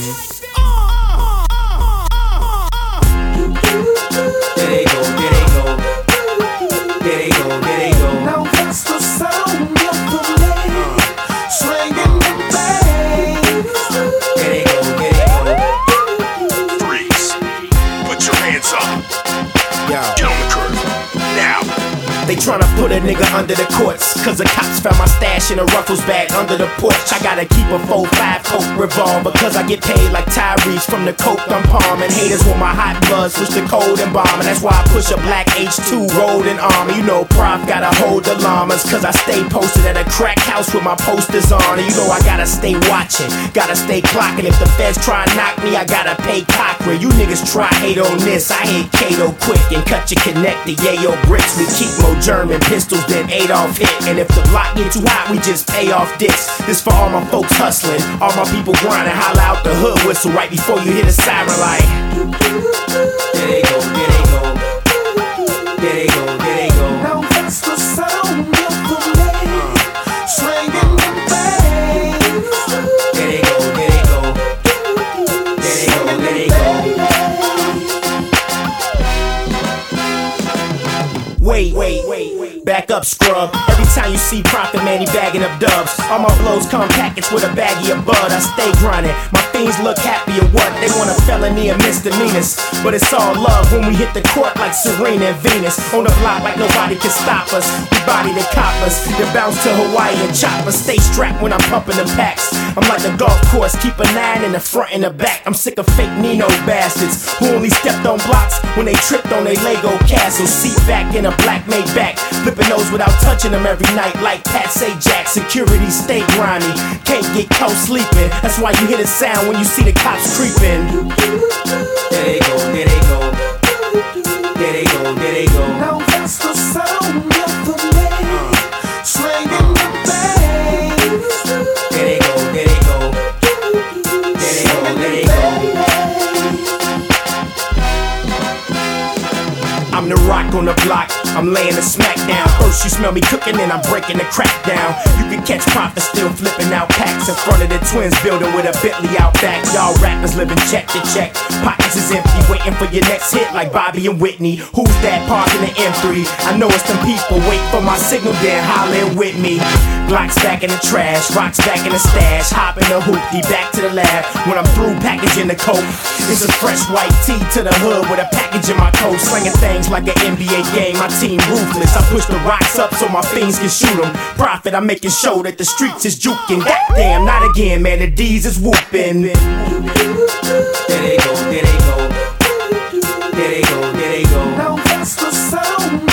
There they go, there they go. There they go, there they go. Now that's the sound of the lady swinging the bass. There they go, there they go. Freeze. Put your hands up. Yo. Get on the curb. Now. They tryna put a nigga under the courts, cause the cops found my stash in a Ruffles bag under the porch. I gotta keep a 4-5 Coke revolver, cause I get paid like Tyrese from the coke I'm palming. Haters want my hot blood, switch to cold and bomb, and that's why I push a black H2 rolling armor. You know Prof gotta hold the llamas, cause I stay posted at a crack house with my posters on. And you know I gotta stay watching, gotta stay clocking. If the feds try and knock me, I gotta pay Cochran. You niggas try hate on this, I hit Kato quick and cut you connected. Yeah, yo bricks, we keep more German pistols than Adolf hit. And if the block get too hot, we just pay off dicks. This for all my folks hustling, all my people grinding. Holla out the hood whistle right before you hit a siren like. There they go, there they go. There they go, there they go. Now that's the sound of the lady swinging the bass. There they go, there they go. There they go, there they go. Wait, back up, scrub. Every time you see Prophet, man, he bagging up dubs. All my blows come packaged with a baggie of bud. I stay grinding, my fiends look happy and what? They want a felony and misdemeanors, but it's all love when we hit the court like Serena and Venus. On the block like nobody can stop us. We body the coppers, then bounce to Hawaii and choppers. Stay strapped when I'm pumping them packs. I'm like the golf course, keep a 9 in the front and the back. I'm sick of fake Nino bastards who only stepped on blocks when they tripped on their Lego castle. Seat back in a black Maybach, flipping those without touching them every night like Pat Sajak. Security stay grimy, can't get caught sleeping. That's why you hear the sound when you see the cops creeping. There they go, there they go. There they go, there they go. Now that's the sound of the lady swinging the bass. There they go, there they go. There they go, there they go. I'm the rock on the block, I'm laying the smack down. First you smell me cooking, then I'm breaking the crack down. You can catch Prophet still flipping out packs in front of the twins building with a Bentley out back. Y'all rappers living check to check, pockets is empty, waiting for your next hit like Bobby and Whitney. Who's that parking the M3? I know it's them people, wait for my signal then hollering with me. Glocks back in the trash, rocks back in the stash, hop in the hoopty, back to the lab. When I'm through packaging the coke, it's a fresh white tee to the hood with a package in my coat. Slinging things like an NBA game, my team ruthless. I push the rocks up so my fiends can shoot them. Prophet, I'm making sure that the streets is juking. Goddamn, not again, man, the D's is whooping. There they go, there they go. There they go, there they go. Now that's the sound